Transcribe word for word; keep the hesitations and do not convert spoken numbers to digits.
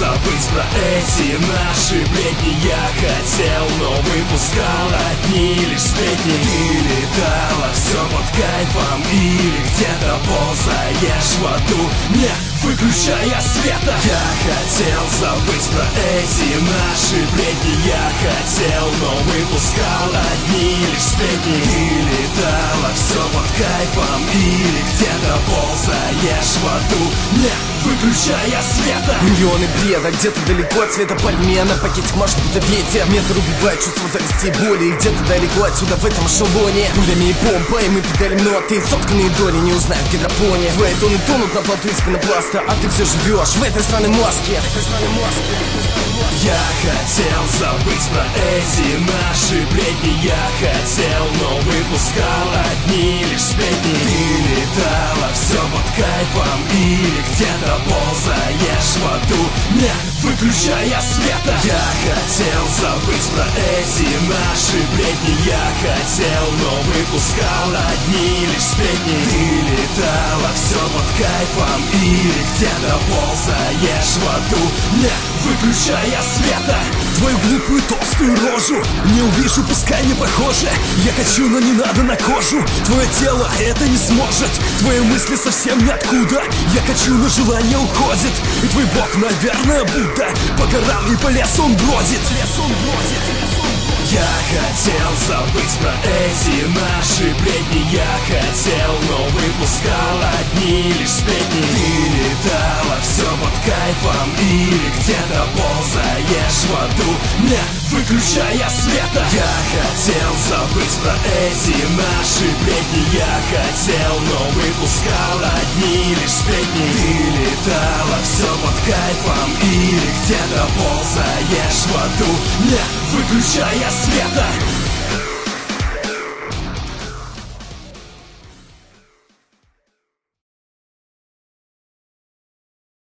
забыть про эти наши бредни. Я хотел, но выпускал одни лишь сплетни. Ты летала все под кайфом или где-то ползаешь в аду, не выключая света. Я хотел забыть про эти наши бредни. Я хотел, но выпускал одни лишь сплетни. Ты летала все под кайфом или где-то ползаешь в аду, не выключая света. Миллионы бреда, где-то далеко от цвета подмена. Пакетик может быть ветер, метр убивает чувство зависти и боли. И где-то далеко отсюда в этом шалоне пулями и помпой мы педалим ноты, сотканные доли не узнают в гидропоне. Твои тоны тонут на плоту из пенопласта, а ты все живешь в этой странной маске. Я хотел забыть про эти наши бредни. Я хотел, но выпускал одни лишь сплетни. Ты летала все под кайфом или где-то ползаешь в аду, не выключая света. Я хотел забыть про эти наши бредни. Я хотел, но выпускал одни лишь сплетни. Ты летала все под кайфом или где-то ползаешь в аду, не выключая света. Твою глупую толстую рожу не увижу, пускай не похоже. Я хочу, но не надо на кожу. Твое тело это не сможет. Твои мысли совсем ниоткуда. Я хочу, но желание уходит. И твой бог, наверное, Будда. По горам и по лесу он бродит. Лес он бродит. Я хотел забыть про эти наши бредни. Я хотел, но выпускал одни лишь сплетни. Ты летала все под кайфом или где-то ползаешь в аду, не выключая света. Я хотел забыть про эти наши бредни. Я хотел, но выпускал одни лишь сплетни. Ты летала все под кайфом или где-то ползаешь в аду, не выключая света.